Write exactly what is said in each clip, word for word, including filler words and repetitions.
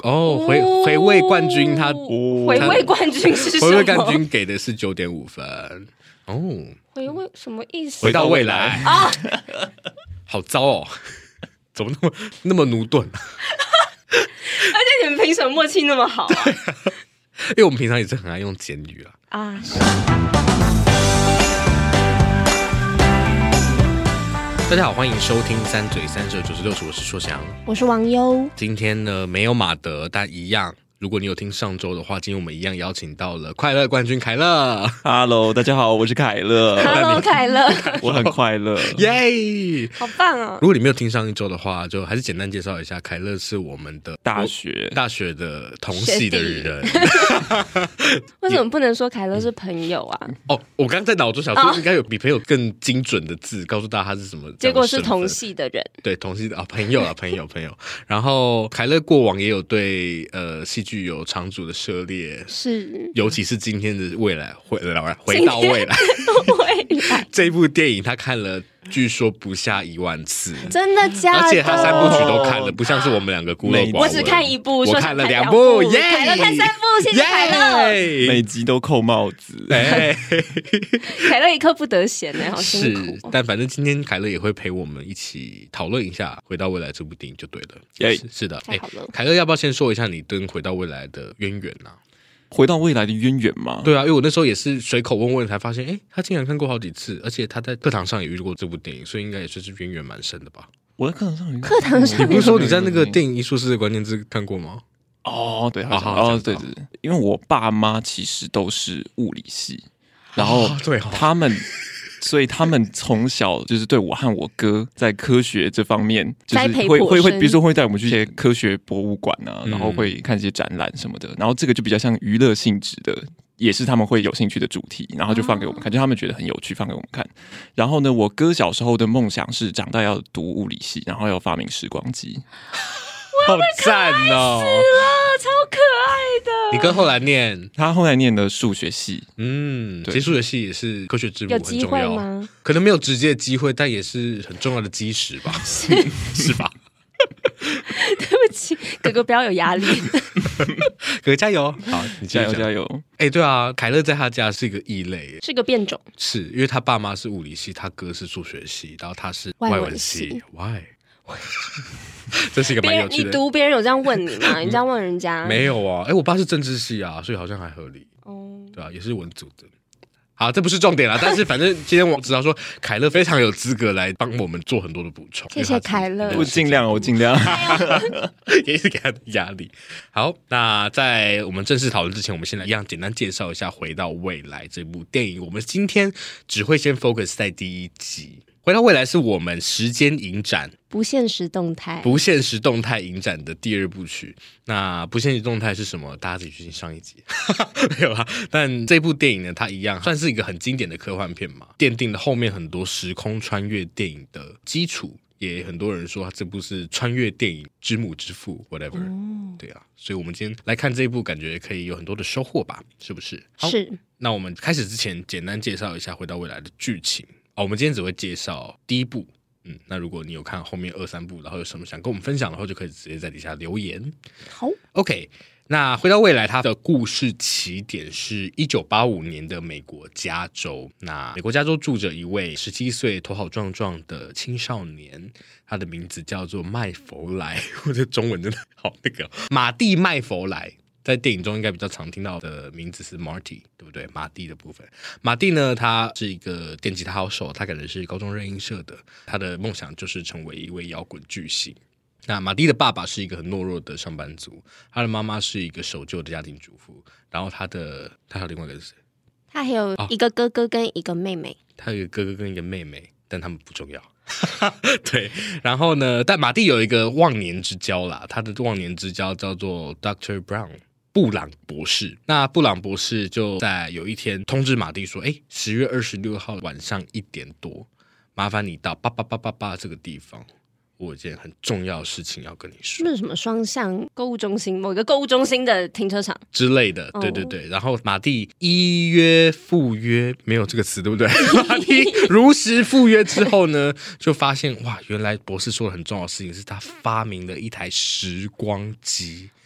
哦，回回味冠军他， 哦、回味冠军是什么？ 回味冠军给的是九点五分。哦， 回味什么意思？ 回到未来啊，好糟哦，怎么那么那么驽钝？ 而且你们凭什么默契那么好啊？ 因为我们平常也是很爱用简语啦。啊，是。大家好，欢迎收听三嘴三舌九十六尺，我是硕翔， 我是王优。 今天呢没有马德，但一样。如果你有听上周的话，今天我们一样邀请到了快乐冠军凯乐。 Hello， 大家好，我是凯乐。 Hello， 凯乐， 我很快乐， 耶， 好棒哦！ 如果你没有听上一周的话，就还是简单介绍一下，凯乐是我们的大学大学的同系的人。 为什么不能说凯乐是朋友啊？ 哦，我刚刚在脑中想说，应该有比朋友更精准的字，告诉大家他是什么。 结果是同系的人， 对，同系的啊、哦，朋友啊，朋友，朋友。然后凯乐过往也有对呃戏剧有长足的涉猎， 是， 尤其是今天的未来，回来回到未来， 未来这一部电影他看了。据说不下一万次， 真的假的？ 而且他三部曲都看了，不像是我们两个孤陋寡闻。 我只看一部， 我看了两部，耶！ 凯乐看三部，谢谢凯乐。 每集都扣帽子， 哎， 凯乐一刻不得闲呢，好辛苦。 是，但反正今天凯乐也会陪我们一起讨论一下《回到未来》这部电影就对了。 耶， 是的， 太好了。 凯乐要不要先说一下你跟《回到未来》的渊源啊？ 回到未来的渊源吗？ 对啊，因为我那时候也是随口问问才发现，哎，他竟然看过好几次，而且他在课堂上也遇过这部电影，所以应该也算是渊源蛮深的吧。 我在课堂上， 课堂上， 你不是说你在那个电影艺术室的关键字看过吗？ 哦，对，好哦，对对，因为我爸妈其实都是物理系，然后对他们。所以他们从小就是对我和我哥在科学这方面，就是会会会，比如说会带我们去一些科学博物馆啊，然后会看一些展览什么的。然后这个就比较像娱乐性质的，也是他们会有兴趣的主题，然后就放给我们看，就他们觉得很有趣，放给我们看。然后呢，我哥小时候的梦想是长大要读物理系，然后要发明时光机。 好赞哦！ 超可爱的。 你哥后来念， 他后来念的数学系， 嗯，其实数学系也是科学之母， 有机会吗？ 可能没有直接的机会，但也是很重要的基石吧，是是吧？ 对不起，哥哥不要有压力。 哥哥加油，好，你加油加油。 哎、欸，对啊，凯乐在他家是一个异类， 是个变种， 是因为他爸妈是物理系，他哥是数学系，然后他是外文系 ，Why？这是一个蛮有趣的。 你读别人有这样问你吗？你这样问人家？ 没有啊，哎、欸，我爸是政治系啊，所以好像还合理。哦，对啊，也是文组的。好，这不是重点啦，但是反正今天我知道说，凯乐非常有资格来帮我们做很多的补充。 谢谢凯乐， 我尽量，我尽量， 也是给他的压力。好，那在我们正式讨论之前，我们先来一样简单介绍一下《回到未来》这部电影。我们今天只会先 focus 在第一集。回到未来是我们时间影展不现实动态不现实动态影展的第二部曲。那不现实动态是什么？大家自己去听上一集没有啦。但这部电影呢，它一样算是一个很经典的科幻片嘛，奠定了后面很多时空穿越电影的基础。也很多人说它这部是穿越电影之母之父 whatever、哦、对啊，所以我们今天来看这一部，感觉可以有很多的收获吧，是不是？ 是。 那我们开始之前简单介绍一下回到未来的剧情。哦，我们今天只会介绍第一部，嗯，那如果你有看后面二三部，然后有什么想跟我们分享的话，就可以直接在底下留言。 好 ，OK。那回到未来，它的故事起点是一九八五年的美国加州。那美国加州住着一位十七岁头好壮壮的青少年，他的名字叫做麦佛莱，我的中文真的好那个马蒂麦佛莱。在电影中应该比较常听到的名字是 Marty， 对不对？马蒂的部分，马蒂呢，他是一个电吉他好手，他可能是高中热音社的，他的梦想就是成为一位摇滚巨星。那马蒂的爸爸是一个很懦弱的上班族，他的妈妈是一个守旧的家庭主妇，然后他的他还有另外一个是谁？ 他还有一个哥哥跟一个妹妹， 他有一个哥哥跟一个妹妹，但他们不重要。对，然后呢，但马蒂有一个忘年之交啦，他的忘年之交叫做 Doctor Brown。布朗博士，那布朗博士就在有一天通知马蒂说：“哎，十月二十六号晚上一点多，麻烦你到八八八八八这个地方，我有一件很重要的事情要跟你说。” 那是什么双向购物中心，某一个购物中心的停车场之类的，对对对。哦、然后马蒂依约赴约，没有这个词对不对？马蒂如实赴约之后呢，就发现哇，原来博士说的很重要的事情是他发明了一台时光机。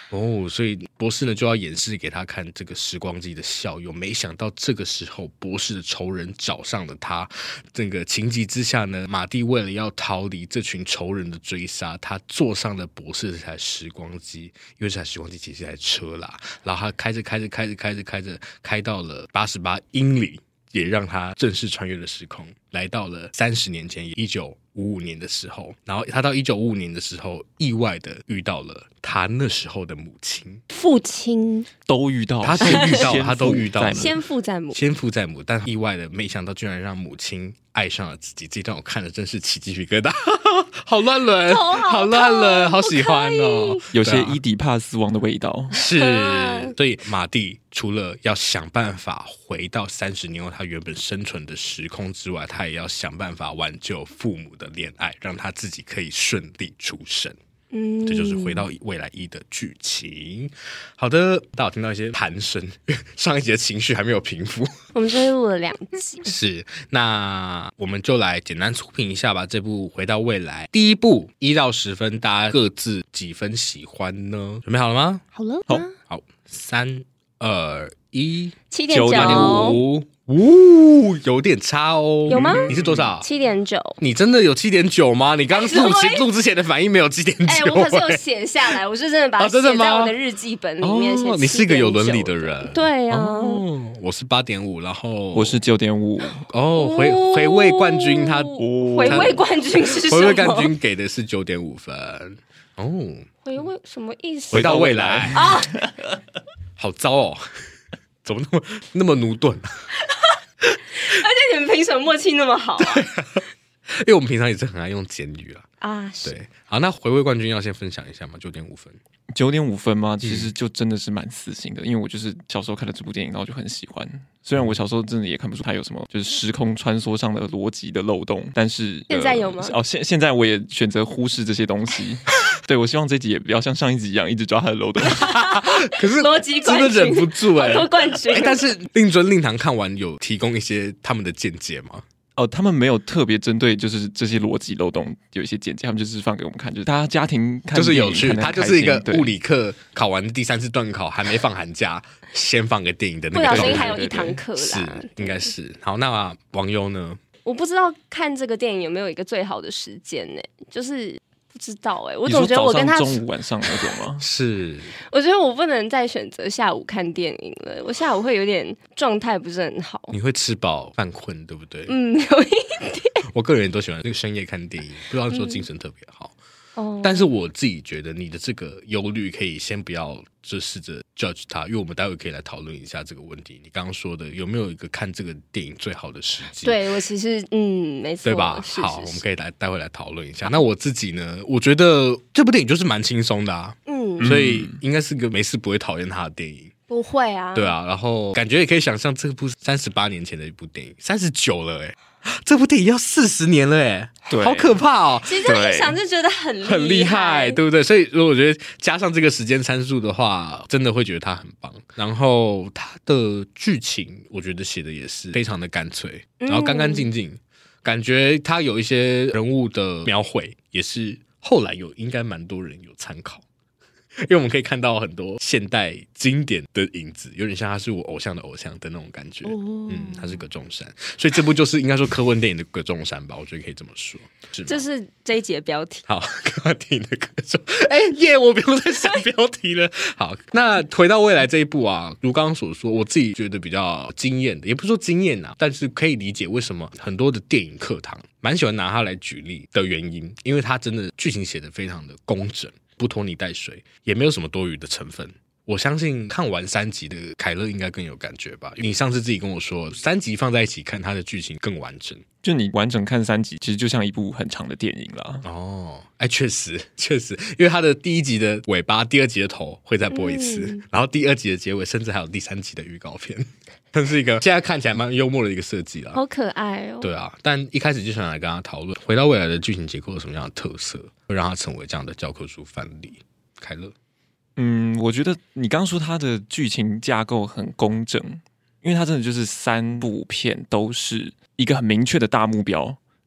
哦，所以博士呢就要演示给他看这个时光机的效用。没想到这个时候，博士的仇人找上了他。这个情急之下呢，马蒂为了要逃离这群仇人的追杀，他坐上了博士这台时光机，因为这台时光机其实是台车啦。然后他开着开着开着开着开着开到了八十八英里，也让他正式穿越了时空，来到了三十年前，一九五五年的时候。然后他到一九五五年的时候，意外的遇到了他那时候的母亲、 父亲， 都遇到， 他都遇到，他都遇到了， 先父再母， 先父再母，但意外的没想到，居然让母亲爱上了自己。这段我看了真是起鸡皮疙瘩，好乱伦， 好, 好乱伦，好喜欢哦， 有些伊底帕斯王的味道。 是，所以马蒂除了要想办法回到三十年后他原本生存的时空之外，他也要想办法挽救父母的恋爱，让他自己可以顺利出生。嗯，这就是回到未来一的剧情。好的，大家有听到一些盘声，上一集的情绪还没有平复。 我们这录了两集， 是，那我们就来简单粗评一下吧。这部《回到未来》第一部一到十分，大家各自几分喜欢呢？准备好了吗？ 好了， 好，好，三二一， 七点九五。呜、哦，有点差哦， 有吗？ 你是多少？ 七点九。你真的有七点九吗？你刚录录之前的反应没有七点九。哎， 我可是有写下来，我是真的把它写在我的日记本里面写。 哦，你是一个有伦理的人。 对呀、啊哦，我是八点五，然后我是九点五。 哦，回回味冠军他， 哦、回味冠军是什么？ 回味冠军给的是九点五分。哦， 回味什么意思？ 回到未来啊，好糟哦。怎么那么那么驽钝？ 而且你们凭什么默契那么好啊？ 因为我们平常也是很爱用简语啊。 啊， 对，好，那回味冠军要先分享一下嘛，九点五分， 九点五分吗？其实就真的是蛮私心的，因为我就是小时候看了这部电影，然后就很喜欢。虽然我小时候真的也看不出它有什么就是时空穿梭上的逻辑的漏洞，但是现在有吗？ 呃、哦，现现在我也选择忽视这些东西。对，我希望这集也不要像上一集一样一直抓它的漏洞。 可是逻辑真的忍不住哎、 欸，冠军、 欸。但是令尊令堂看完有提供一些他们的见解吗？ 哦，他们没有特别针对就是这些逻辑漏洞有一些见解，他们就是放给我们看，就是大家家庭看就是有趣，他就是一个物理课考完第三次段考还没放寒假，先放个电影的那个， 不小心还有一堂课啦， 是应该是。好，那王优呢？ 我不知道看这个电影有没有一个最好的时间呢、欸？就是不知道哎、欸，我总觉得我跟他中午晚上那种吗？ 是， 我觉得我不能再选择下午看电影了，我下午会有点状态不是很好。 你会吃饱犯困，对不对？ 嗯，有一点。 我个人也都喜欢这个深夜看电影，不知道说精神特别好。 嗯、 但是我自己觉得你的这个忧虑可以先不要就试着 judge 它，因为我们待会可以来讨论一下这个问题。你刚刚说的有没有一个看这个电影最好的时机？ 对，我其实嗯没错， 对吧？ 是是是好，我们可以来待会来讨论一下。那我自己呢，我觉得这部电影就是蛮轻松的啊，嗯，所以应该是个没事不会讨厌他的电影。 不会啊， 对啊，然后感觉也可以想象这部三十八年前的一部电影，三十九了哎、欸。这部电影要四十年了哎，好可怕哦！ 其实这么一想就觉得很厉害很厉害，对不对？所以如果我觉得加上这个时间参数的话，真的会觉得它很棒。然后它的剧情，我觉得写的也是非常的干脆，然后干干净净，嗯、感觉它有一些人物的描绘，也是后来有应该蛮多人有参考。因为我们可以看到很多现代经典的影子，有点像他是我偶像的偶像的那种感觉。哦、嗯，他是葛仲山，所以这部就是应该说科幻电影的葛仲山吧，我觉得可以这么说。是这是这一集的标题。 好，科幻电影的葛仲，哎耶，我不用再想标题了。好，那回到未来这一部啊，如刚刚所说，我自己觉得比较惊艳的，也不是说惊艳啊，但是可以理解为什么很多的电影课堂蛮喜欢拿它来举例的原因，因为它真的剧情写得非常的工整。不拖泥带水，也没有什么多余的成分。我相信看完三集的凯乐应该更有感觉吧？你上次自己跟我说，三集放在一起看，它的剧情更完整。 就你完整看三集，其实就像一部很长的电影啦。 哦，哎，确实确实，因为它的第一集的尾巴、第二集的头会再播一次，嗯、然后第二集的结尾，甚至还有第三集的预告片。这是一个现在看起来蛮幽默的一个设计啦， 好可爱哦。 对啊，但一开始就想来跟他讨论，回到未来的剧情结构有什么样的特色，会让它成为这样的教科书范例。凯乐， 嗯，我觉得你刚刚说它的剧情架构很工整，因为它真的就是三部片都是一个很明确的大目标，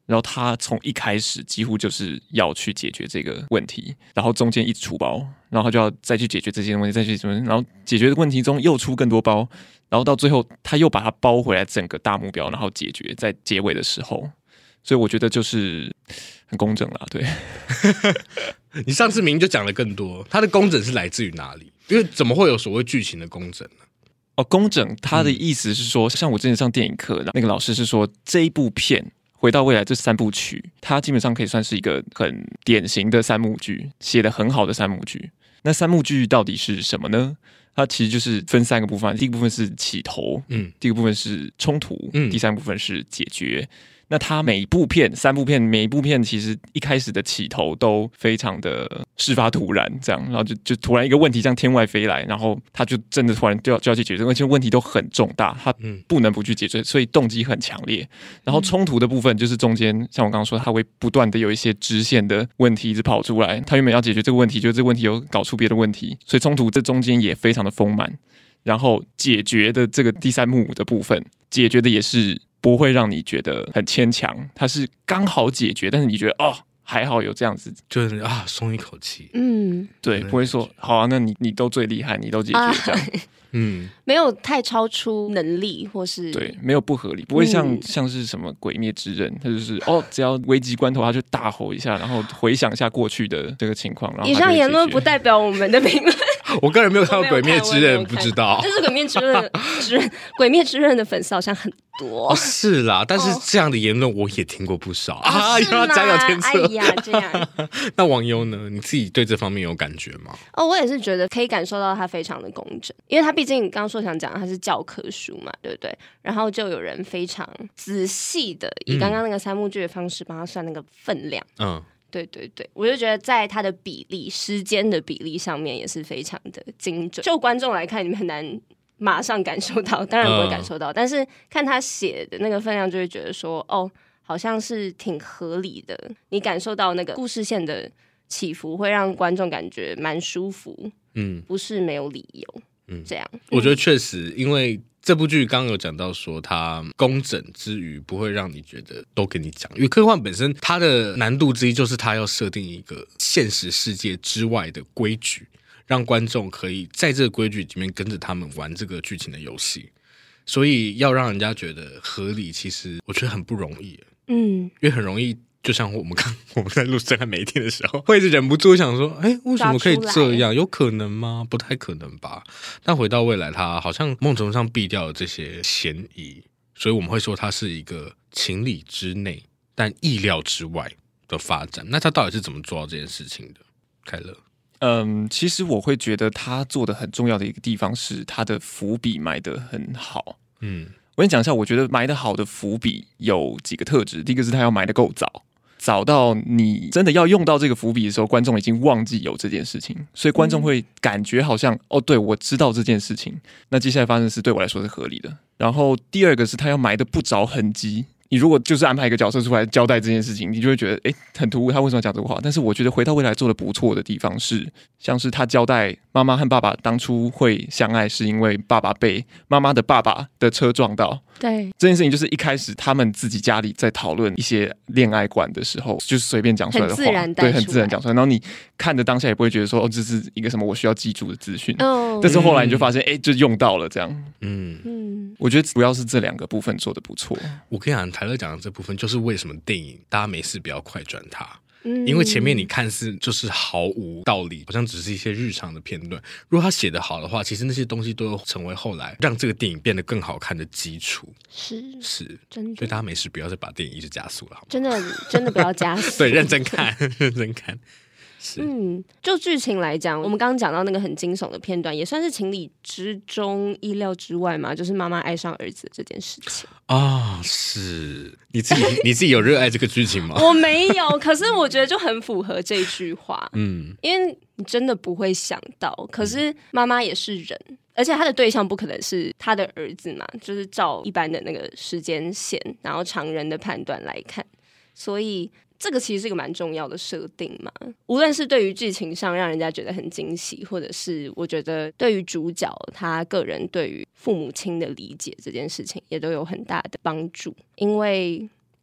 然后他从一开始几乎就是要去解决这个问题，然后中间一直出包，然后他就要再去解决这些问题，再去什么，然后解决的问题中又出更多包，然后到最后他又把它包回来整个大目标，然后解决在结尾的时候，所以我觉得就是很工整啦。对， 你上次明明就讲了更多，他的工整是来自于哪里？因为怎么会有所谓剧情的工整呢？ 哦，工整他的意思是说，嗯、像我之前上电影课，那个老师是说这一部片。回到未来这三部曲，它基本上可以算是一个很典型的三幕剧，写得很好的三幕剧。那三幕剧到底是什么呢？它其实就是分三个部分，第一个部分是起头，嗯，第一个部分是冲突，嗯，第三部分是解决。那它每一部片，三部片，每一部片其实一开始的起头都非常的事发突然，这样，然后就就突然一个问题这样天外飞来，然后他就真的突然就要就要去解决，而且问题都很重大，他不能不去解决，所以动机很强烈。然后冲突的部分就是中间，像我刚刚说，他会不断的有一些支线的问题一直跑出来，他原本要解决这个问题，就这个问题有搞出别的问题，所以冲突这中间也非常的丰满。然后解决的这个第三幕的部分，解决的也是。不会让你觉得很牵强，它是刚好解决，但是你觉得哦还好有这样子， 就是啊松一口气， 嗯， 对，不会说好啊，那你你都最厉害，你都解决这样，啊、 嗯，没有太超出能力或是对，没有不合理，不会像、嗯、像是什么鬼灭之刃，他就是哦只要危急关头他就大吼一下，然后回想一下过去的这个情况，然后以上言论不代表我们的评论。 我个人没有看过《鬼灭之刃》，不知道。 但是《鬼灭之刃》之《鬼灭之刃》的粉丝好像很多。 哦，是啦，但是这样的言论我也听过不少、哦、啊，又要加油添醋。 哎呀，这样。 那网友呢？你自己对这方面有感觉吗？ 哦，我也是觉得可以感受到它非常的工整，因为它毕竟刚刚说想讲它是教科书嘛，对不对？然后就有人非常仔细的以刚刚那个三幕剧的方式帮他算那个分量，嗯。对对对，我就觉得在它的比例、时间的比例上面也是非常的精准。就观众来看，你们很难马上感受到，当然不会感受到，嗯、但是看他写的那个分量，就会觉得说，哦，好像是挺合理的。你感受到那个故事线的起伏，会让观众感觉蛮舒服。嗯，不是没有理由。嗯，这样， 我觉得确实，因为。这部剧刚刚有讲到说，它工整之余不会让你觉得都跟你讲，因为科幻本身它的难度之一就是它要设定一个现实世界之外的规矩，让观众可以在这个规矩里面跟着他们玩这个剧情的游戏，所以要让人家觉得合理，其实我觉得很不容易。嗯，因为很容易。就像我们刚我们在录《震撼每一天》的时候，会一直忍不住想说：“哎，为什么可以这样？有可能吗？不太可能吧。”但回到未来，它好像某种程度上避掉了这些嫌疑，所以我们会说它是一个情理之内但意料之外的发展。那它到底是怎么做到这件事情的？凯乐， 嗯，其实我会觉得他做的很重要的一个地方是他的伏笔埋得很好。嗯，我跟你讲一下，我觉得埋得好的伏笔有几个特质。第一个是他要埋得够早。早到你真的要用到这个伏笔的时候，观众已经忘记有这件事情，所以观众会感觉好像、嗯、哦，对，我知道这件事情，那接下来发生的事对我来说是合理的。然后第二个是他要埋得不着痕迹。你如果就是安排一个角色出来交代这件事情，你就会觉得哎很突兀，他为什么要讲这个话？但是我觉得回到未来做的不错的地方是，像是他交代妈妈和爸爸当初会相爱是因为爸爸被妈妈的爸爸的车撞到。 对， 这件事情就是一开始他们自己家里在讨论一些恋爱观的时候，就是随便讲出来的话，对，很自然讲出来。然后你看的当下也不会觉得说哦，这是一个什么我需要记住的资讯。哦，但是后来你就发现，哎、嗯，就用到了这样。嗯嗯，我觉得主要是这两个部分做的不错。 我跟你讲，台乐讲的这部分就是为什么电影大家没事不要快转它。因为前面你看似就是毫无道理，好像只是一些日常的片段。如果他写得好的话，其实那些东西都成为后来让这个电影变得更好看的基础。 是是， 真的。 所以大家没事不要再把电影一直加速了，好吗？ 真的真的不要加速。 对，认真看，认真看。 嗯，就剧情来讲，我们刚刚讲到那个很惊悚的片段，也算是情理之中、意料之外嘛，就是妈妈爱上儿子这件事情啊、哦。是你自己你自己有热爱这个剧情吗？ 我没有，可是我觉得就很符合这句话。嗯，因为你真的不会想到，可是妈妈也是人，而且他的对象不可能是他的儿子嘛，就是照一般的那个时间线，然后常人的判断来看，所以。这个其实是一个蛮重要的设定嘛，无论是对于剧情上让人家觉得很惊喜，或者是我觉得对于主角他个人对于父母亲的理解这件事情也都有很大的帮助。因为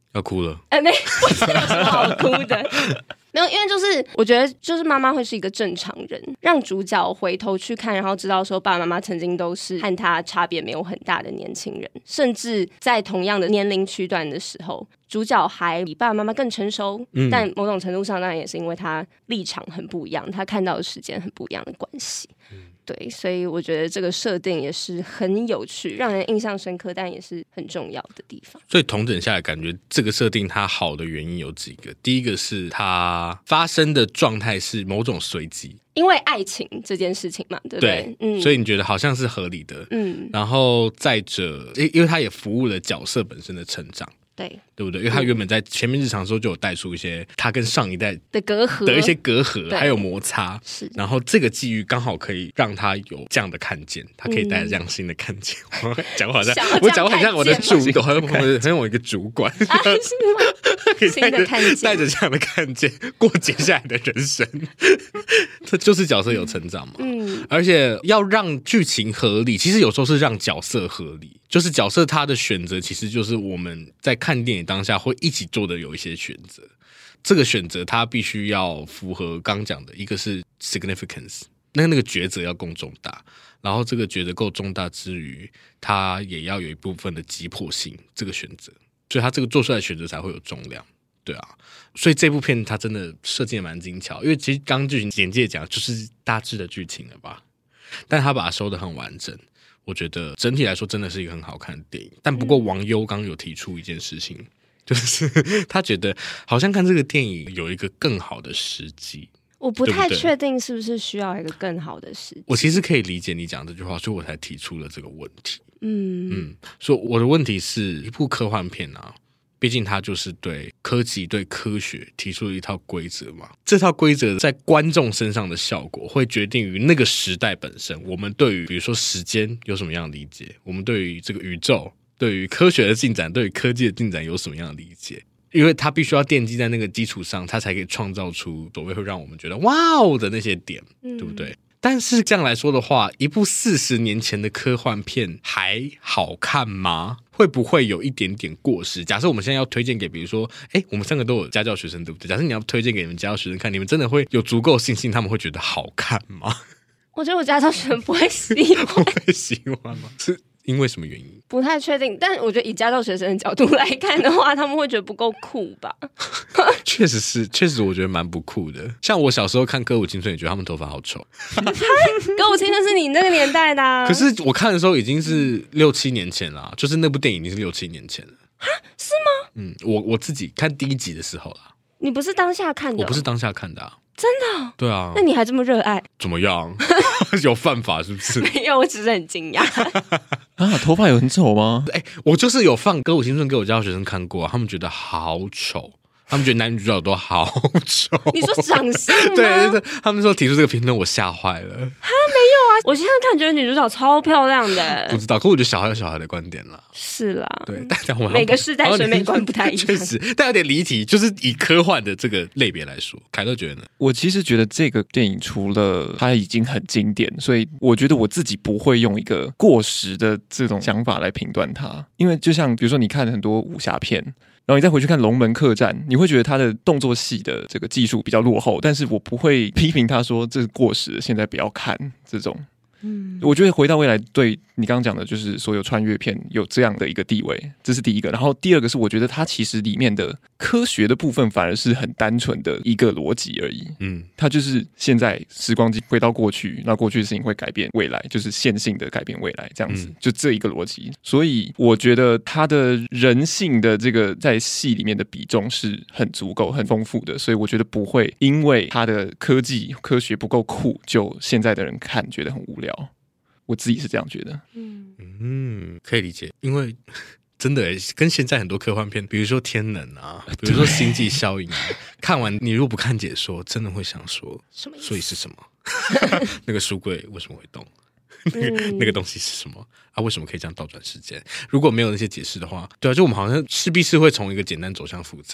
要哭了？ 哎、呃，没，不是有什么好哭的。没有，因为就是我觉得，就是妈妈会是一个正常人，让主角回头去看，然后知道说爸爸妈妈曾经都是和他差别没有很大的年轻人，甚至在同样的年龄区段的时候，主角还比爸爸妈妈更成熟，嗯、但某种程度上当然也是因为他立场很不一样，他看到的时间很不一样的关系。嗯对，所以我觉得这个设定也是很有趣，让人印象深刻，但也是很重要的地方。 所以统整下来，感觉这个设定它好的原因有几个。第一个是它发生的状态是某种随机， 因为爱情这件事情嘛，对不对？ 对，嗯，所以你觉得好像是合理的。嗯，然后再者，因为它也服务了角色本身的成长。 对， 对不对？因为他原本在前面日常的时候就有带出一些他跟上一代的隔阂的一些隔阂，还有摩擦。是，然后这个际遇刚好可以让他有这样的看见，他可以带着这样新的看见。嗯、我讲好像我讲很像我的主管，好像很像我一个主管，啊、是吗？可以带着带着这样的看见过接下来的人生。这就是角色有成长嘛。嗯，而且要让剧情合理，其实有时候是让角色合理。就是角色他的选择，其实就是我们在看电影当下会一起做的有一些选择。这个选择它必须要符合刚讲的，一个是 significance， 那那个抉择要够重大，然后这个抉择够重大之余，它也要有一部分的急迫性，这个选择，所以它这个做出来的选择才会有重量。对啊，所以这部片它真的设计得蛮精巧，因为其实刚刚剧情简介讲就是大致的剧情了吧，但他把它收得很完整。我觉得整体来说真的是一个很好看的电影，但不过王优刚有提出一件事情，就是他觉得好像看这个电影有一个更好的时机。 我不太确定是不是需要一个更好的时机。 我其实可以理解你讲这句话，所以我才提出了这个问题。嗯嗯，所以我的问题是一部科幻片啊，毕竟它就是对科技、对科学提出了一套规则嘛。这套规则在观众身上的效果，会决定于那个时代本身。我们对于比如说时间有什么样的理解？我们对于这个宇宙、对于科学的进展、对于科技的进展有什么样的理解？因为它必须要奠基在那个基础上，它才可以创造出所谓会让我们觉得哇哦的那些点，嗯、对不对？但是这样来说的话，一部四十年前的科幻片还好看吗？会不会有一点点过时？假设我们现在要推荐给，比如说，哎，我们三个都有家教学生，对不对？假设你要推荐给你们家教学生看，你们真的会有足够信心，他们会觉得好看吗？ 我觉得我家教学生不会喜欢， 不会喜欢吗？是因为什么原因？ 不太确定，但我觉得以家教学生的角度来看的话，他们会觉得不够酷吧？ 确实是，确实我觉得蛮不酷的。像我小时候看《歌舞青春》，也觉得他们头发好丑。 歌舞青春是你那个年代的、啊， 可是我看的时候已经是六七年前了，就是那部电影已经是六七年前了。 哈，是吗？ 嗯，我我自己看第一集的时候啦。 你不是当下看的、哦？ 我不是当下看的啊。 真的、哦？ 对啊。 那你还这么热爱？ 怎么样？有犯法是不是？ 没有，我只是很惊讶。 啊，头发有很丑吗？ 哎、欸，我就是有放《歌舞青春》给我家学生看过、啊，他们觉得好丑，他们觉得男女主角都好丑。 你说长相吗？ 对对对，他们说提出这个评论，我吓坏了。哈，没有啊，我现在看觉得女主角超漂亮的。 不知道，可我觉得小孩有小孩的观点啦。 是啦， 对，但我每个世代审美观不太一样， 确实，但有点离题。就是以科幻的这个类别来说，凯乐觉得呢？ 我其实觉得这个电影除了它已经很经典，所以我觉得我自己不会用一个过时的这种想法来评断它，因为就像比如说你看很多武侠片。然后你再回去看《龙门客栈》，你会觉得他的动作戏的这个技术比较落后，但是我不会批评他说这是过时了，现在不要看这种。嗯，我觉得《回到未来》对你刚刚讲的，就是所有穿越片有这样的一个地位，这是第一个。然后第二个是，我觉得它其实里面的科学的部分反而是很单纯的一个逻辑而已。嗯，它就是现在时光机回到过去，那过去的事情会改变未来，就是线性的改变未来，这样子，嗯、就这一个逻辑。所以我觉得它的人性的这个在戏里面的比重是很足够、很丰富的，所以我觉得不会因为它的科技科学不够酷，就现在的人看觉得很无聊。我自己是这样觉得。嗯嗯，可以理解，因为真的跟现在很多科幻片，比如说《天能》啊，比如说《星际效应》啊，看完你如果不看解说，真的会想说，什么意思？所以是什么？那个书柜为什么会动？那个、嗯、那个东西是什么啊？为什么可以这样倒转时间？如果没有那些解释的话，对啊，就我们好像势必是会从一个简单走向复杂。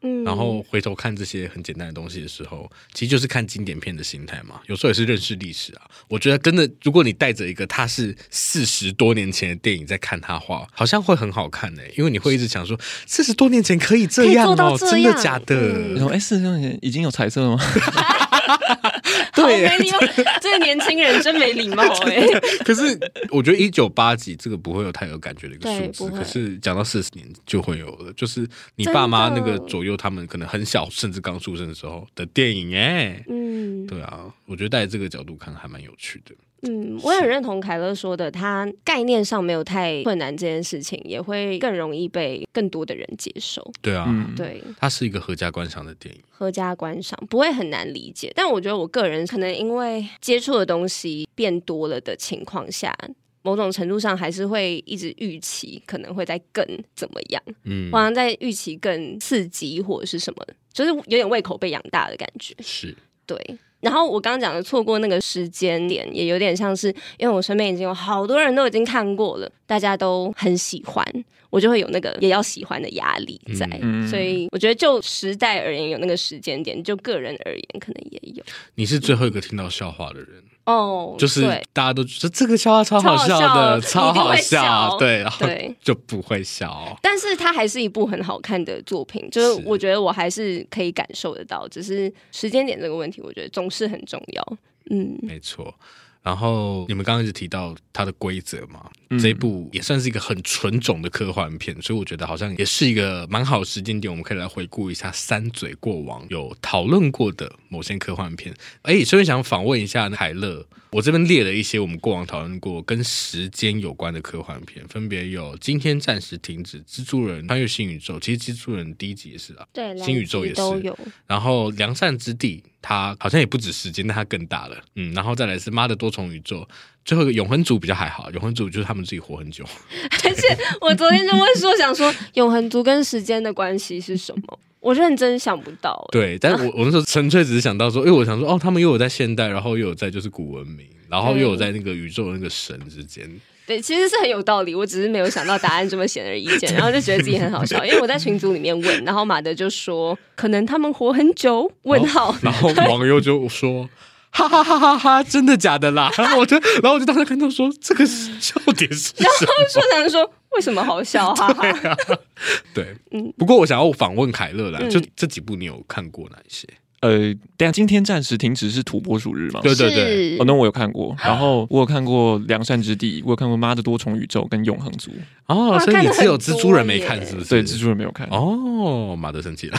嗯， 然后回头看这些很简单的东西的时候，其实就是看经典片的心态嘛。有时候也是认识历史啊。我觉得真的，如果你带着一个它是四十多年前的电影在看它的话，好像会很好看诶、欸，因为你会一直想说，四十多年前可以这样哦， 这样真的假的？ 嗯、哎，四十多年前已经有彩色了吗？ 对，没礼貌，这个年轻人真没礼貌哎、欸。 可是我觉得一九八几这个不会有太有感觉的一个数字，可是讲到四十年就会有了，就是你爸妈那个左右，他们可能很小，甚至刚出生的时候的电影哎、欸，嗯，对啊，我觉得带这个角度看还蛮有趣的。 嗯，我也很认同凯乐说的，他概念上没有太困难，这件事情也会更容易被更多的人接受。 对啊， 嗯、对， 它是一个合家观赏的电影， 合家观赏不会很难理解。但我觉得我个人可能因为接触的东西变多了的情况下，某种程度上还是会一直预期可能会再更怎么样，嗯，好像在预期更刺激或者是什么，就是有点胃口被养大的感觉。 是， 对。然后我刚刚讲的错过那个时间点，也有点像是因为我身边已经有好多人都已经看过了，大家都很喜欢，我就会有那个也要喜欢的压力在、嗯、所以我觉得就时代而言有那个时间点，就个人而言可能也有。 你是最后一个听到笑话的人哦， 就是大家都觉得这个笑话超好笑的，超好 笑, 超好笑对，然后就不会笑。 但是它还是一部很好看的作品，就是我觉得我还是可以感受得到，只是时间点这个问题，我觉得总是很重要。嗯， 没错。然后你们刚刚一直提到它的规则嘛、嗯、这一部也算是一个很纯种的科幻片，所以我觉得好像也是一个蛮好的时间点，我们可以来回顾一下三嘴过往有讨论过的某些科幻片。哎，所以想访问一下凯乐，我这边列了一些我们过往讨论过跟时间有关的科幻片，分别有今天暂时停止、蜘蛛人、穿越新宇宙，其实蜘蛛人第一集也是啊， 对， 新宇宙也是都有， 然后良善之地它好像也不止时间，但它更大了，嗯，然后再来是妈的多重宇宙，最后一个永恒族比较还好，永恒族就是他们自己活很久。 而且我昨天就问说，想说永恒族跟时间的关系是什么？我认真想不到。 对，但我我那时候纯粹只是想到说，因为我想说，哦，他们又有在现代，然后又有在就是古文明，然后又有在那个宇宙的那个神之间。 对，其实是很有道理，我只是没有想到答案这么显而易见，然后就觉得自己很好笑，因为我在群组里面问，然后马德就说可能他们活很久？问号， 然后网友就说。哈哈哈哈哈！真的假的啦？然后我就，然后我就当时看到说，这个笑点是什么？ 然后说想说为什么好笑？哈哈。 对啊，对，嗯。不过我想要访问凯乐啦，嗯、就这几部你有看过哪一些？ 呃，等一下，今天暂时停止是土拨鼠日吗？ 对对对， 哦，那我有看过，然后我有看过《良善之地》，我有看过《妈的多重宇宙》跟《永恒族》。 哦，所以你只有蜘蛛人没看，是不是？ 对，蜘蛛人没有看。 哦，马德生气了。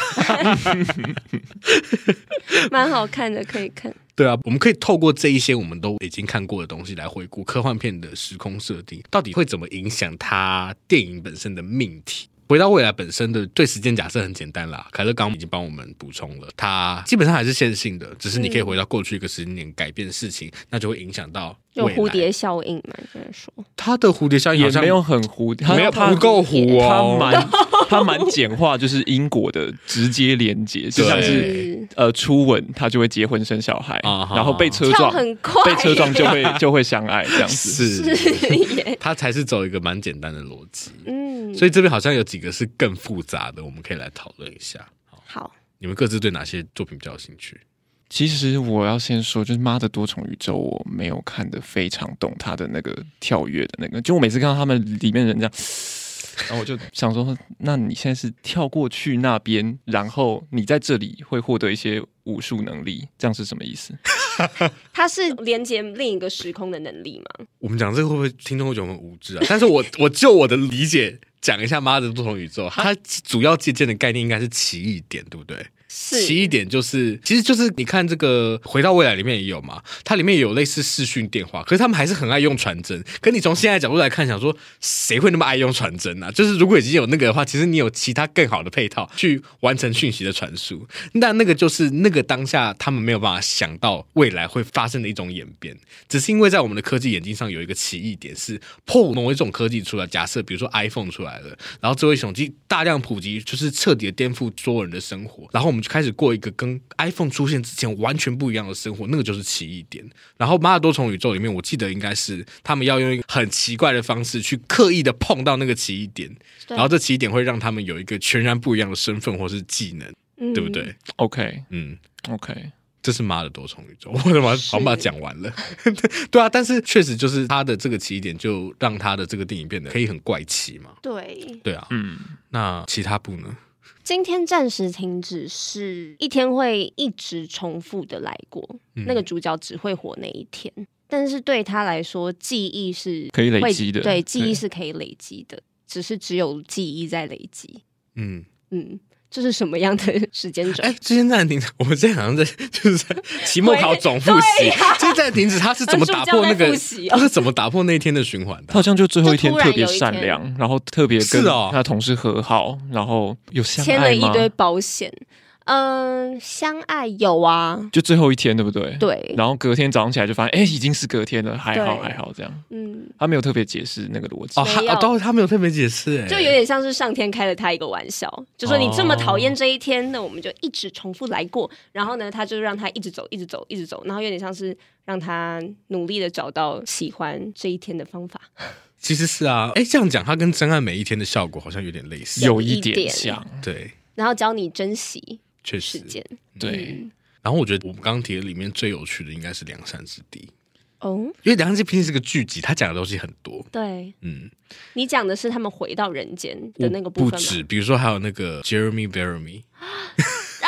蛮好看的，可以看。 对啊，我们可以透过这一些我们都已经看过的东西来回顾科幻片的时空设定，到底会怎么影响它电影本身的命题。回到未来本身的对时间假设很简单啦，凯乐刚已经帮我们补充了，它基本上还是线性的，只是你可以回到过去一个时间点改变事情，那就会影响到有蝴蝶效应嘛？这样说， 它的蝴蝶效应好像也没有很蝴蝶， 没有不够糊哦， 它蛮它蛮简化，就是因果的直接连结，就像是呃初吻，他就会结婚生小孩，啊、然后被车撞， 很快被车撞就会就会相爱这样子， 是， 是它才是走一个蛮简单的逻辑，嗯，所以这边好像有几个是更复杂的，我们可以来讨论一下。 好， 你们各自对哪些作品比较有兴趣？ 其实我要先说，就是《妈的多重宇宙》，我没有看得非常懂他的那个跳跃的那个，就我每次看到他们里面人这样，然后我就想说，那你现在是跳过去那边，然后你在这里会获得一些武术能力，这样是什么意思？ 它是连接另一个时空的能力吗？ 我们讲这个会不会听众会觉得我们无知啊？但是我我就我的理解讲一下《妈的多重宇宙》，它主要借鉴的概念应该是奇异点，对不对？奇异点就是，其实就是你看这个《回到未来》里面也有嘛，它里面有类似视讯电话，可是他们还是很爱用传真。可你从现在的角度来看，想说谁会那么爱用传真啊？就是如果已经有那个的话，其实你有其他更好的配套去完成讯息的传输。那那个就是那个当下他们没有办法想到未来会发生的一种演变，只是因为在我们的科技眼镜上有一个奇异点，是破某一种科技出来，假设比如说 iPhone 出来了，然后智慧手机大量普及，就是彻底的颠覆所有人的生活，然后我们们就开始过一个跟 iPhone 出现之前完全不一样的生活，那个就是奇异点。然后《妈的多重宇宙》里面，我记得应该是他们要用一个很奇怪的方式去刻意的碰到那个奇异点，然后这奇异点会让他们有一个全然不一样的身份或是技能，嗯、对不对 ？OK， 嗯 ，OK。 这是妈的多重宇宙，我的妈，好像把它讲完了。对啊，但是确实就是他的这个起点，就让他的这个电影变得可以很怪奇嘛。 对， 对啊，嗯，那其他部呢？ 今天暂时停止是一天会一直重复的来过，嗯、那个主角只会活那一天，但是对他来说，记忆是可以累积的， 对，记忆是可以累积的，只是只有记忆在累积。嗯嗯。这是什么样的时间轴？ 哎，之前暂停止，我们现在好像在就是在期末考总复习。之前暂停止，他是怎么打破那个？他是怎么打破那一天的循环的？ 他好像就最后一天特别善良，然后特别跟他同事和好，然后有相爱吗？ 签了一堆保险。嗯，相爱有啊， 就最后一天对不对？ 对， 然后隔天早上起来就发现，哎，已经是隔天了，还好还好这样。嗯，他没有特别解释那个逻辑哦，他哦，他没有特别解释，哎， 就有点像是上天开了他一个玩笑，就说你这么讨厌这一天，那我们就一直重复来过。然后呢，他就让他一直走，一直走，一直走，然后有点像是让他努力的找到喜欢这一天的方法。 其实是啊，哎，这样讲，他跟真爱每一天的效果好像有点类似， 有一点像， 对。 然后教你珍惜。 确实， 时间对、 嗯。 然后我觉得我们刚刚提的里面最有趣的应该是《梁山之地》 哦， 因为《梁山之地》毕竟是个剧集，他讲的东西很多。 对，嗯，你讲的是他们回到人间的那个部分吗？ 不止，比如说还有那个 Jeremy Bearimy 啊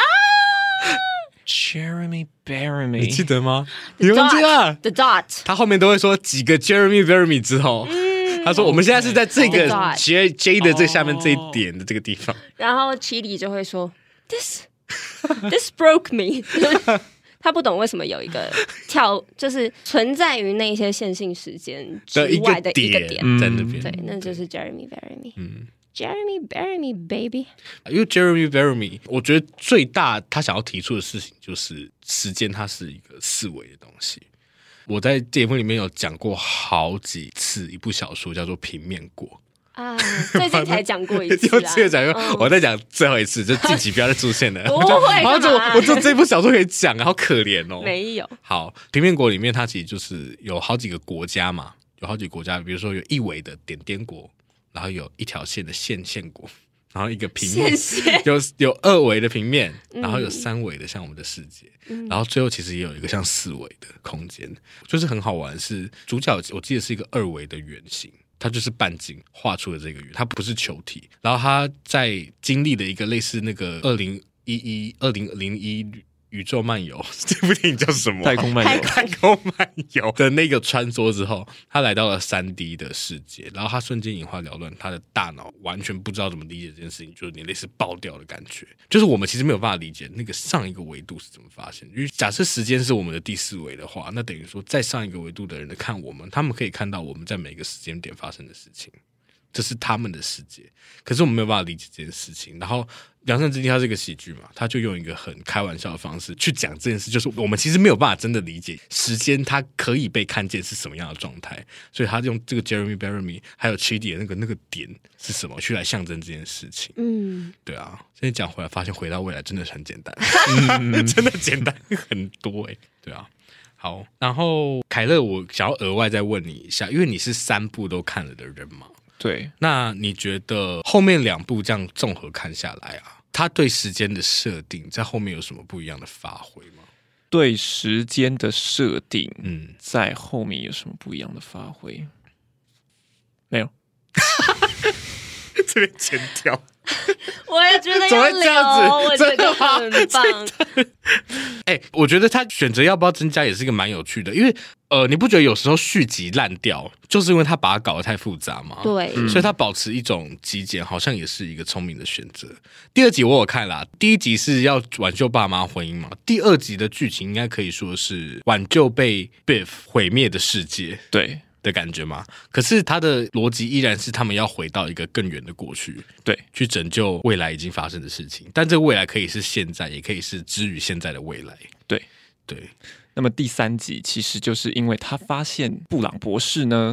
，Jeremy Bearimy， 你记得吗？你忘记了 ？The Dot， 他后面都会说几个 Jeremy Bearimy 之后。嗯他说：“我们现在是在这个 J J 的这下面这一点的这个地方。” 然后齐里就会说 ：“This this broke me 。”他不懂为什么有一个跳，就是存在于那些线性时间之外的一个点在那边。 对，那就是 Jeremy Bearimy。嗯 ，Jeremy Bearimy baby。 因为 Jeremy Bearimy， 我觉得最大他想要提出的事情就是时间，它是一个四维的东西。我在节目里面有讲过好几次一部小说叫做《平面国》 啊，最近才讲过一次啦。 又讲过，嗯、我再讲最后一次，就近期不要再出现了。 不会， 好像我我就这部小说可以讲，好可怜哦。 没有。 好，《平面国》里面它其实就是有好几个国家嘛，有好几个国家，比如说有一维的点点国，然后有一条线的线线国。然后一个平面， 谢谢有有二维的平面，然后有三维的像我们的世界，嗯、然后最后其实也有一个像四维的空间，就是很好玩。是主角我记得是一个二维的圆形，它就是半径画出的这个圆，它不是球体。然后他在经历了一个类似那个二零一一二零零一宇宙漫游这部电影叫什么？ 太空漫游。 太空漫游的那个穿梭之后，他来到了 三 D 的世界，然后他瞬间眼花缭乱，他的大脑完全不知道怎么理解这件事情，就有点类似爆掉的感觉。就是我们其实没有办法理解那个上一个维度是怎么发生。因为假设时间是我们的第四维的话，那等于说在上一个维度的人的看我们，他们可以看到我们在每一个时间点发生的事情。这是他们的世界，可是我们没有办法理解这件事情。然后《梁山之地》它是一个喜剧嘛，他就用一个很开玩笑的方式去讲这件事，就是我们其实没有办法真的理解时间它可以被看见是什么样的状态，所以他用这个 Jeremy Bearimy 还有 Chidi 的那个那个点是什么去来象征这件事情。嗯，对啊，现在讲回来发现回到未来真的是很简单，嗯、真的简单很多哎、欸，对啊。好，然后凯乐，我想要额外再问你一下，因为你是三部都看了的人嘛。 对， 那你觉得后面两部这样综合看下来啊，他对时间的设定在后面有什么不一样的发挥吗？ 对时间的设定，嗯，在后面有什么不一样的发挥？没有， 这边剪掉。 我也觉得要聊，我觉得很棒。 哎、欸，我觉得他选择要不要增加也是一个蛮有趣的，因为呃，你不觉得有时候续集烂掉，就是因为他把它搞得太复杂吗？ 对， 嗯、所以他保持一种极简，好像也是一个聪明的选择。第二集我有看啦，第一集是要挽救爸妈婚姻嘛，第二集的剧情应该可以说是挽救被 Biff 毁灭的世界。 对。 的感觉嘛，可是他的逻辑依然是他们要回到一个更远的过去， 对， 去拯救未来已经发生的事情。但这个未来可以是现在，也可以是之于现在的未来。 对对。 那么第三集其实就是因为他发现布朗博士呢，嗯，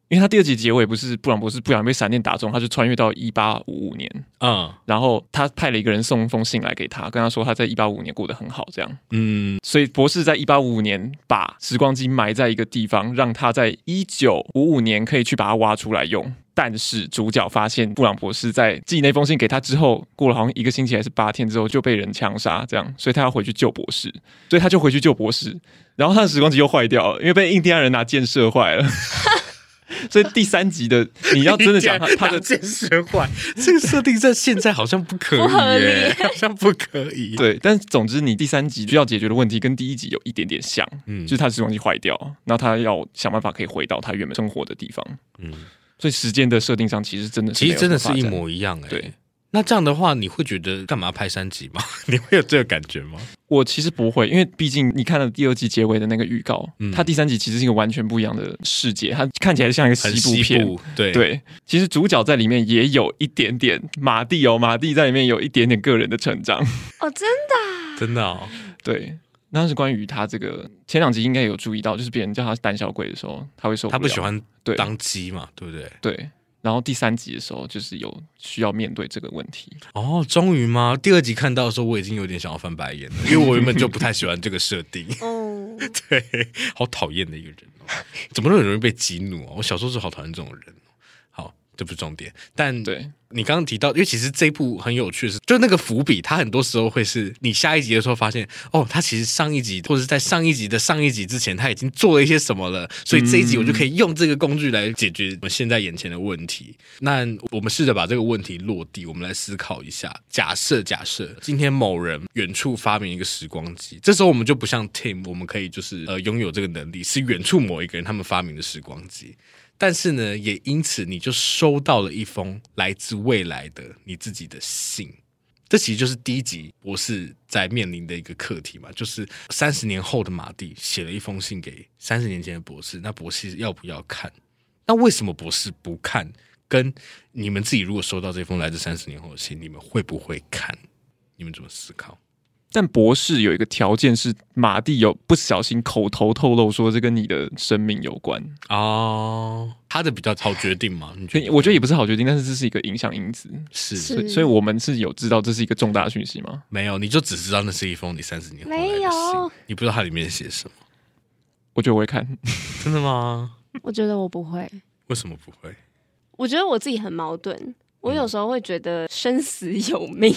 因为他第二集结尾不是布朗博士不小心被闪电打中，他就穿越到一八五五年，嗯，然后他派了一个人送封信来给他，跟他说他在一八五五年过得很好，这样，嗯，所以博士在一八五五年把时光机埋在一个地方，让他在一九五五年可以去把它挖出来用。但是主角发现布朗博士在寄那封信给他之后，过了好像一个星期还是八天之后就被人枪杀，这样，所以他要回去救博士，所以他就回去救博士，然后他的时光机又坏掉了，因为被印第安人拿箭射坏了。所以第三集的你要真的讲他他的箭射坏，这个设定在现在好像不可以耶，不合理好像不可以。 对，但总之你第三集需要解决的问题跟第一集有一点点像，嗯，就是他的时光机坏掉，然后他要想办法可以回到他原本生活的地方，嗯。所以时间的设定上其实真的是其实真的是一模一样哎、欸。对，那这样的话，你会觉得干嘛拍三集吗？你会有这个感觉吗？ 我其实不会，因为毕竟你看了第二季结尾的那个预告，嗯，它第三集其实是一个完全不一样的世界，它看起来像一个西部片。部对对，其实主角在里面也有一点点马蒂哦，马蒂在里面有一点点个人的成长。 哦，真的、啊， 真的哦， 对。那是关于他这个前两集应该有注意到，就是别人叫他胆小鬼的时候，他会受不了， 他不喜欢当鸡嘛， 对, 对不对？ 对。然后第三集的时候，就是有需要面对这个问题。 哦，终于吗？第二集看到的时候，我已经有点想要翻白眼了，因为我原本就不太喜欢这个设定。哦，对，好讨厌的一个人哦，怎么那么容易被激怒啊？我小时候是好讨厌这种人。好，这不是重点，但对。你刚刚提到，因为其实这一部很有趣的是，就那个伏笔，它很多时候会是你下一集的时候发现，哦，它其实上一集或者是在上一集的上一集之前，它已经做了一些什么了，所以这一集我就可以用这个工具来解决我们现在眼前的问题。那我们试着把这个问题落地，我们来思考一下。假设假设今天某人远处发明一个时光机，这时候我们就不像 Tim， 我们可以就是呃拥有这个能力，是远处某一个人他们发明的时光机。但是呢，也因此你就收到了一封来自未来的你自己的信。这其实就是第一集博士在面临的一个课题嘛，就是三十年后的马蒂写了一封信给三十年前的博士，那博士要不要看？那为什么博士不看？跟你们自己如果收到这封来自三十年后的信，你们会不会看？你们怎么思考？ 但博士有一个条件是，马蒂有不小心口头透露说这跟你的生命有关哦，他的比较好决定嘛？你觉得？ 我觉得也不是好决定，但是这是一个影响因子。 是， 所以，所以我们是有知道这是一个重大讯息吗？ 没有，你就只知道那是一封你三十年后来的信，没有，你不知道它里面写什么。 我觉得我会看， 真的吗？ 我觉得我不会。 为什么不会？ 我觉得我自己很矛盾，我有时候会觉得生死有命。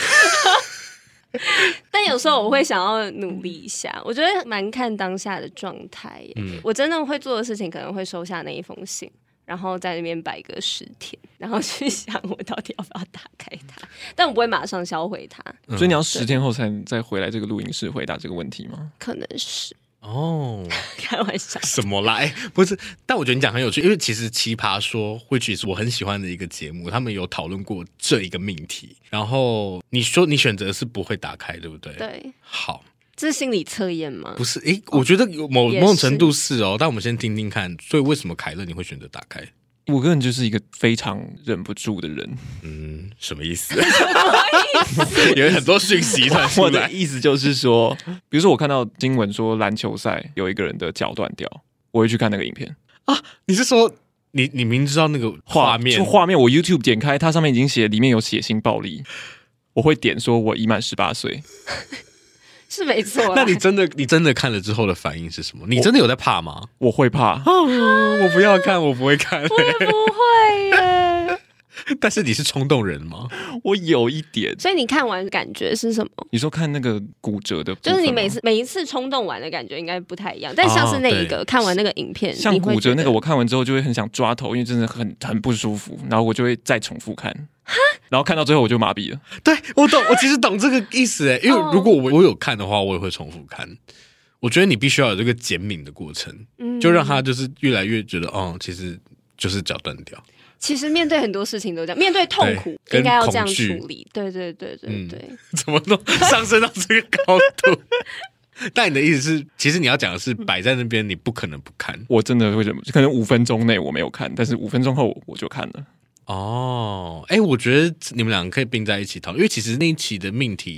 但有时候我会想要努力一下，我觉得蛮看当下的状态耶、嗯、我真的会做的事情可能会收下那一封信，然后在那边摆个十天，然后去想我到底要不要打开它，但我不会马上销毁它、 嗯、所以你要十天后才再回来这个录音室回答这个问题吗？ 可能是哦， 开玩笑， 什么啦？哎、欸，不是，但我觉得你讲很有趣，因为其实奇葩说，which是我很喜欢的一个节目，他们有讨论过这一个命题。然后你说你选择是不会打开，对不对？ 对。 好， 这是心理测验吗？ 不是，哎、欸，我觉得有某、哦、某种程度是哦。但我们先听听看，所以为什么凯乐你会选择打开？ 我个人就是一个非常忍不住的人。 嗯，什么意思？有很多讯息传出来。 我的意思就是说，比如说我看到新闻说篮球赛有一个人的脚断掉，我会去看那个影片啊。你是说你你明知道那个画面， 就画面我 YouTube 点开，它上面已经写里面有血腥暴力，我会点说我已满十八岁。 是没错。 那你真的你真的看了之后的反应是什么？你真的有在怕吗？ 我, 我会怕、啊， 我不要看，我不会看、欸， 我也不会耶。 但是你是冲动人吗？ 我有一点。 所以你看完感觉是什么？ 你说看那个骨折的部分， 就是你每次每一次冲动完的感觉应该不太一样。但像是那一个、哦、看完那个影片， 像骨折那个，我看完之后就会很想抓头，因为真的很很不舒服，然后我就会再重复看。然后看到最后我就麻痹了。 对，我懂，我其实懂这个意思哎，因为如果我我有看的话，我也会重复看。我觉得你必须要有这个减敏的过程，嗯、就让他就是越来越觉得，哦，其实就是脚断掉。 其实面对很多事情都这样，面对痛苦应该要这样处理。对对对对对、嗯， 怎么都上升到这个高度？但你的意思是，其实你要讲的是摆在那边，你不可能不看。 我真的会忍不住，可能五分钟内我没有看，但是五分钟后我就看了。 哦，哎、欸，我觉得你们两个可以并在一起讨论，因为其实那一期的命题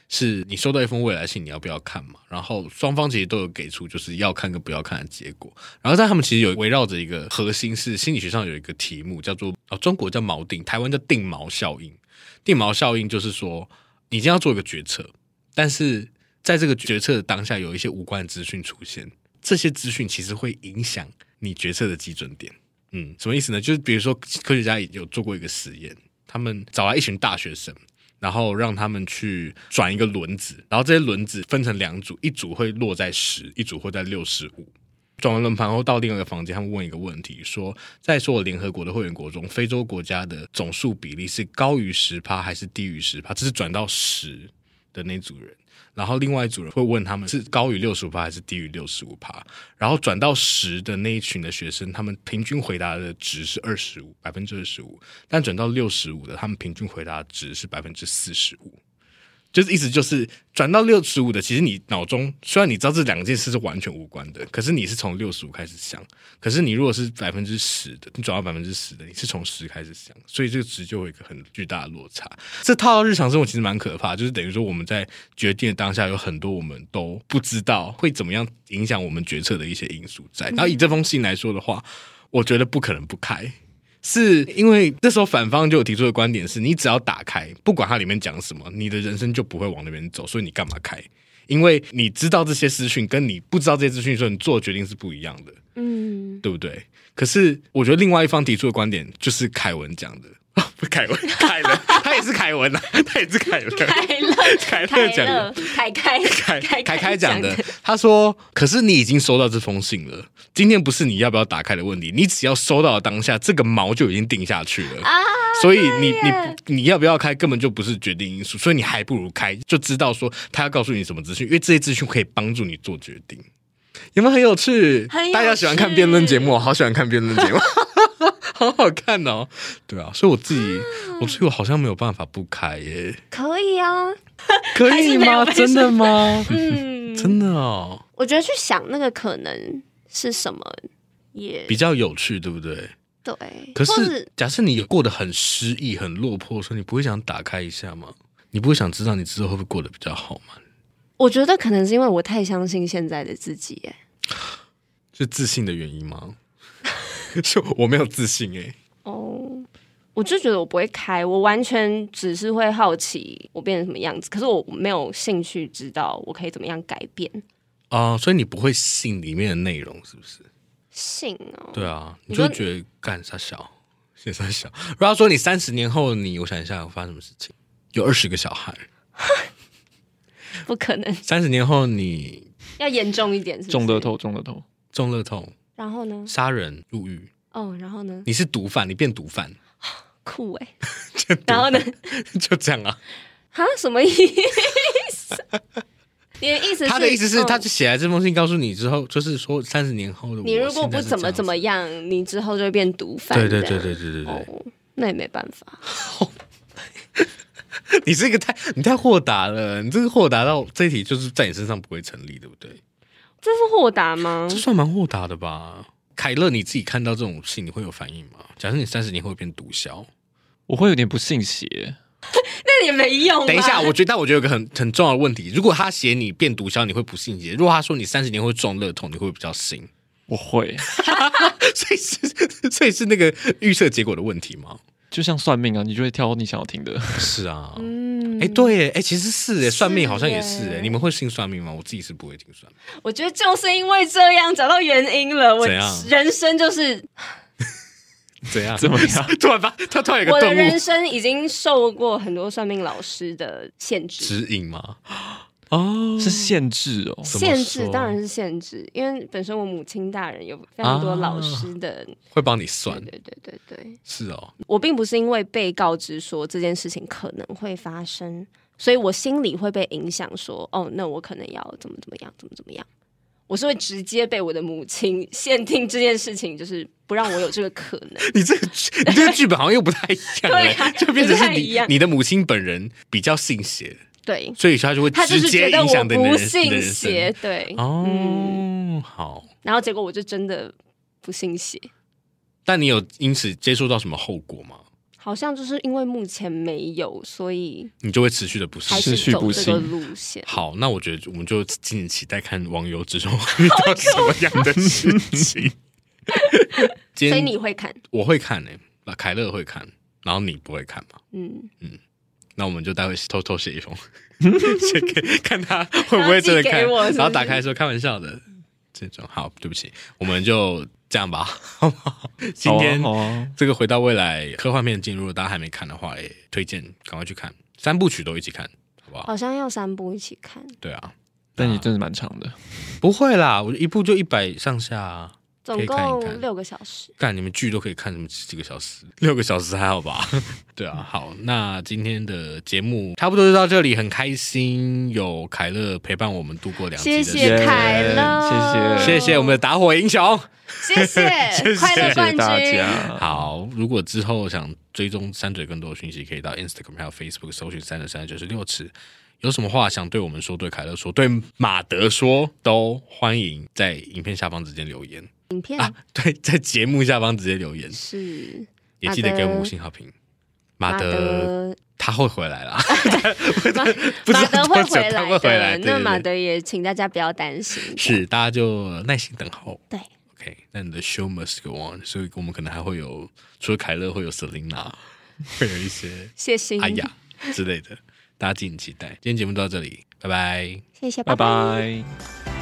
是你收到一封未来信，你要不要看嘛？然后双方其实都有给出就是要看跟不要看的结果。然后但他们其实有围绕着一个核心是心理学上有一个题目叫做、哦、中国叫锚定，台湾叫定锚效应。定锚效应就是说，你今天要做一个决策，但是在这个决策的当下有一些无关的资讯出现，这些资讯其实会影响你决策的基准点。嗯，什么意思呢？就是比如说科学家有做过一个实验，他们找来一群大学生，然后让他们去转一个轮子，然后这些轮子分成两组，一组会落在十，一组会在六十五。转完轮盘后到另外一个房间，他们问一个问题，说在所有联合国的会员国中，非洲国家的总数比例是高于 百分之十 还是低于 百分之十？ 这是转到十的那组人。然后另外一组人会问他们是高于 百分之六十五 还是低于 百分之六十五。 然后转到十的那一群的学生，他们平均回答的值是二十五， 百分之二十五，但转到六十五的他们平均回答的值是 百分之四十五。就是意思就是转到六十五的，其实你脑中虽然你知道这两件事是完全无关的，可是你是从六十五开始想。可是你如果是 百分之十 的，你转到 百分之十 的，你是从十开始想，所以这个值就会有一个很巨大的落差。这套到日常生活其实蛮可怕，就是等于说我们在决定的当下有很多我们都不知道会怎么样影响我们决策的一些因素在。然后以这封信来说的话，我觉得不可能不开。是因为那时候反方就有提出的观点是，你只要打开，不管它里面讲什么，你的人生就不会往那边走，所以你干嘛开？因为你知道这些资讯跟你不知道这些资讯的时候，你做的决定是不一样的，嗯，对不对？可是我觉得另外一方提出的观点就是凯文讲的。哦、不凯文，凯伦，他也是凯文啊，他也是凯伦， 凯乐， 凯乐讲的， 凯开， 凯凯开讲的。他说：“可是你已经收到这封信了，今天不是你要不要打开的问题，你只要收到的当下，这个锚就已经定下去了。啊、所以你你你要不要开，根本就不是决定因素，所以你还不如开，就知道说他要告诉你什么资讯，因为这些资讯可以帮助你做决定。有没有很有趣？很有趣，大家喜欢看辩论节目，我好喜欢看辩论节目。”好好看哦，对啊，所以我自己，啊、我自己我好像没有办法不开耶。 可以啊， 可以吗？真的吗？嗯，真的哦。 我觉得去想那个可能是什么，也比较有趣，对不对？ 对。 可是，假设你过得很失意、很落魄的时候，你不会想打开一下吗？你不会想知道你之后会不会过得比较好吗？ 我觉得可能是因为我太相信现在的自己，耶。 是自信的原因吗？就我没有自信哎、欸， 哦， oh, 我就觉得我不会开，我完全只是会好奇我变成什么样子，可是我没有兴趣知道我可以怎么样改变啊、呃，所以你不会信里面的内容是不是？ 信哦， 对啊，你就会觉得干啥小，现在小。如果说你三十年后你，我想一下有发生什么事情，有二十个小孩， 不可能。 三十年后你要严重一点是不是， 中乐透，中乐透， 中乐透。 然后呢？ 杀人入狱哦，然后呢？ 你是毒贩，你变毒贩， 酷哎、欸！然后呢？ 就这样啊？ 哈？什么意思？你的意思是？ 他的意思是， 哦、 他就写来这封信告诉你之后，就是说三十年后的我， 你如果不怎么怎么样，你之后就会变毒贩。 对对对对对对对、哦， 那也没办法。 你这个太你太豁达了，你这个豁达到这一题就是在你身上不会成立，对不对？ 这是豁达吗？ 这算蛮豁达的吧。凯乐，你自己看到这种信，你会有反应吗？假设你三十年后会变毒枭， 我会有点不信邪。 那也没用。 等一下，我觉得，但我觉得有个很很重要的问题，如果他写你变毒枭，你会不信邪；如果他说你三十年会中乐透，你会比较信。 我会， 所以是所以是那个预测结果的问题吗？ 就像算命啊，你就会挑你想要听的。 是啊，嗯，哎，对耶，哎，其实是耶，算命好像也是耶。你们会信算命吗？我自己是不会听算命。 我觉得就是因为这样找到原因了，我人生就是怎样？ 怎么样？ 突然发，他突然有个我的人生已经受过很多算命老师的限制指引吗？哦， 是限制哦， 限制当然是限制，因为本身我母亲大人有非常多老师的、啊、 会帮你算， 对对对对对， 是哦。 我并不是因为被告知说这件事情可能会发生，所以我心里会被影响说，哦，那我可能要怎么怎么样，怎么怎么样。我是会直接被我的母亲限定这件事情，就是不让我有这个可能。 你这个你这个剧本好像又不太一样了、啊，就变成是你你的母亲本人比较信邪。 对， 所以他就会直接影響你的人生。 他就是觉得我不信邪，对， 哦、嗯，好。 然后结果我就真的不信邪。 但你有因此接受到什么后果吗？ 好像就是因为目前没有，所以你就会持续的不还是走这个路线。 好，那我觉得我们就敬请期待看网友之中遇到什么样的事情。 所以你会看？ 我会看诶、欸，凯乐会看，然后你不会看嘛？嗯嗯，那我们就待会偷偷写一封，写给看他会不会真的看，然后, 是是然后打开说开玩笑的这种。好，对不起，我们就这样吧，好不好？今天这个回到未来科幻片进入，大家还没看的话，也推荐赶快去看，三部曲都一起看，好不好？ 好像要三部一起看。 对啊， 但你真的蛮长的。 不会啦，我一部就一百上下啊。 总共六个小时， 干你们剧都可以看什么几个小时？六个小时还好吧？对啊，好，那今天的节目差不多就到这里，很开心有凯乐陪伴我们度过两集的时间， 谢谢凯乐， 谢谢谢谢我们的打火英雄， 谢谢快乐冠军， 大家好，如果之后想追踪三嘴更多的讯息，可以到 Instagram 还有 Facebook 搜寻三的三九十六尺。有什么话想对我们说，对凯乐说，对马德说，都欢迎在影片下方直接留言。 影片啊，对，在节目下方直接留言， 是， 也记得给我们五星好评。马德他会回来啦， 马德会回来的， 会回来。 那马德也请大家不要担心， 是大家就耐心等候。 对 ，OK， 那你的 show must go on， 所以我们可能还会有，除了凯乐，会有 Selina， 会有一些谢谢哎呀之类的，大家敬请期待。今天节目到这里，拜拜， 谢谢， 拜拜。